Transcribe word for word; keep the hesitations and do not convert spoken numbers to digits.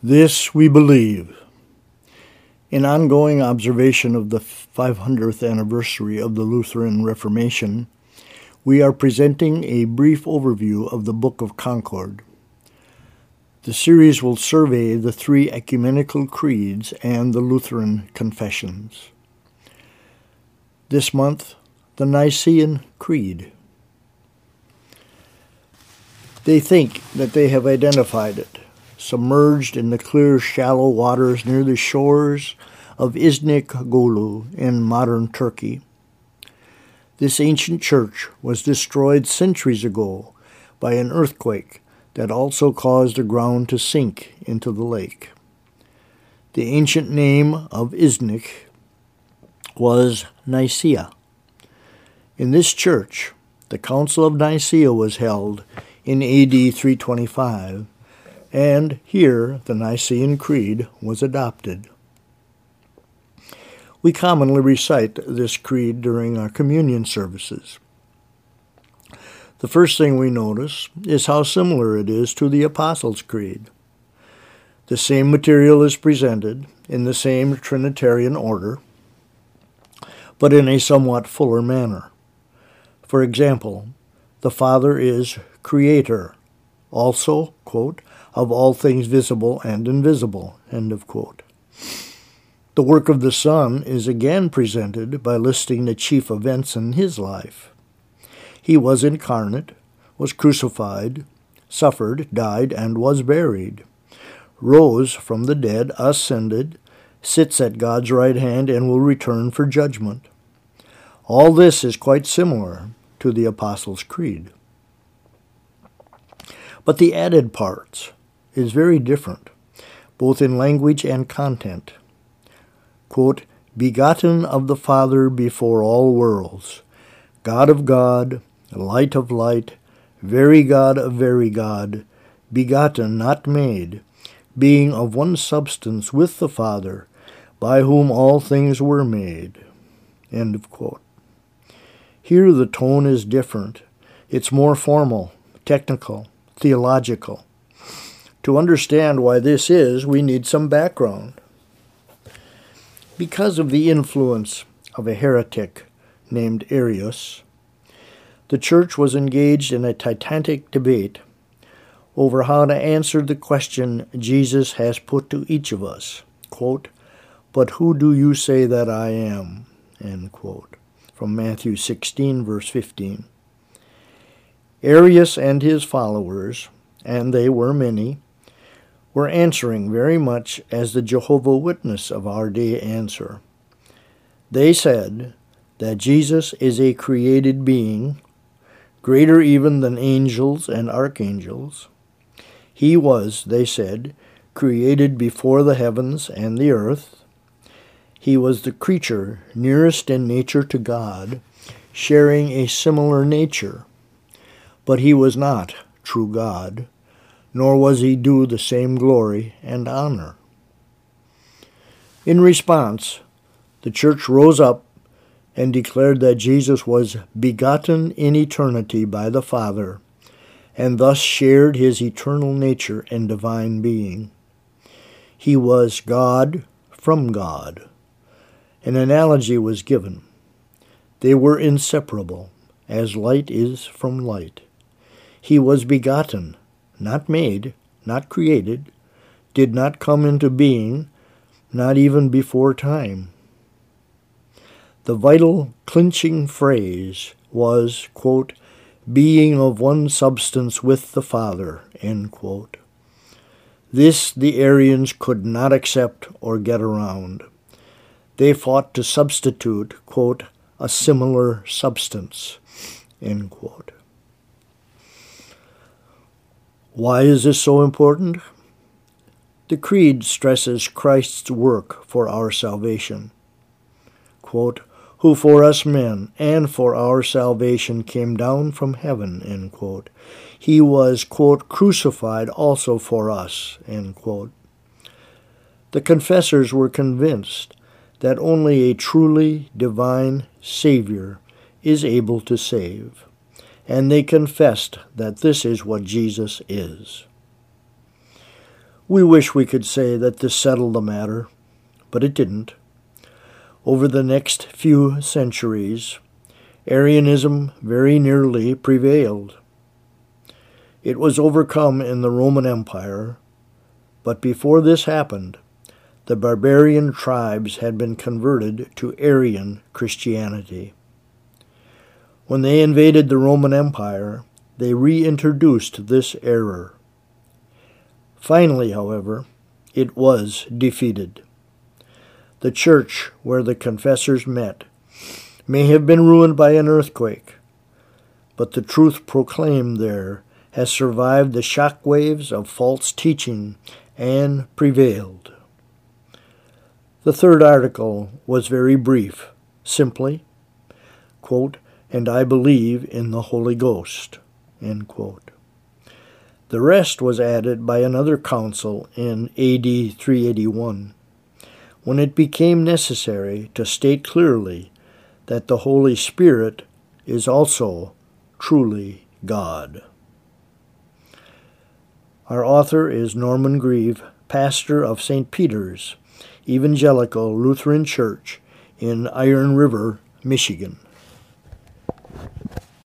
This we believe. In ongoing observation of the five hundredth anniversary of the Lutheran Reformation, we are presenting a brief overview of the Book of Concord. The series will survey the three ecumenical creeds and the Lutheran confessions. This month, the Nicene Creed. They think that they have identified it, submerged in the clear, shallow waters near the shores of Iznik Golu in modern Turkey. This ancient church was destroyed centuries ago by an earthquake that also caused the ground to sink into the lake. The ancient name of Iznik was Nicaea. In this church, the Council of Nicaea was held in A D three twenty-five, and here the Nicene Creed was adopted. We commonly recite this creed during our communion services. The first thing we notice is how similar it is to the Apostles' Creed. The same material is presented in the same Trinitarian order, but in a somewhat fuller manner. For example, the Father is Creator, also, quote, of all things visible and invisible, end of quote. The work of the Son is again presented by listing the chief events in his life. He was incarnate, was crucified, suffered, died, and was buried, rose from the dead, ascended, sits at God's right hand, and will return for judgment. All this is quite similar to the Apostles' Creed. But the added parts is very different, both in language and content. Quote, begotten of the Father before all worlds, God of God, light of light, very God of very God, begotten, not made, being of one substance with the Father, by whom all things were made. End of quote. Here the tone is different. It's more formal, technical, theological. To understand why this is, we need some background. Because of the influence of a heretic named Arius, the church was engaged in a titanic debate over how to answer the question Jesus has put to each of us, quote, but who do you say that I am, end quote, from Matthew sixteen, verse fifteen. Arius and his followers, and they were many, were answering very much as the Jehovah's Witnesses of our day answer. They said that Jesus is a created being, greater even than angels and archangels. He was, they said, created before the heavens and the earth. He was the creature nearest in nature to God, sharing a similar nature. But he was not true God, nor was he due the same glory and honor. In response, the church rose up and declared that Jesus was begotten in eternity by the Father, and thus shared his eternal nature and divine being. He was God from God. An analogy was given. They were inseparable, as light is from light. He was begotten, not made, not created, did not come into being, not even before time. The vital clinching phrase was, quote, being of one substance with the Father, end quote. This the Arians could not accept or get around. They fought to substitute, quote, a similar substance, end quote. Why is this so important? The Creed stresses Christ's work for our salvation. Quote, who for us men and for our salvation came down from heaven, end quote. He was, quote, crucified also for us, end quote. The confessors were convinced that only a truly divine Savior is able to save, and they confessed that this is what Jesus is. We wish we could say that this settled the matter, but it didn't. Over the next few centuries, Arianism very nearly prevailed. It was overcome in the Roman Empire, but before this happened, the barbarian tribes had been converted to Arian Christianity. When they invaded the Roman Empire, they reintroduced this error. Finally, however, it was defeated. The church where the confessors met may have been ruined by an earthquake, but the truth proclaimed there has survived the shock waves of false teaching and prevailed. The third article was very brief, simply, quote, "And I believe in the Holy Ghost," end quote. The rest was added by another council in A D three eighty-one, when it became necessary to state clearly that the Holy Spirit is also truly God. Our author is Norman Grieve, pastor of Saint Peter's Evangelical Lutheran Church in Iron River, Michigan.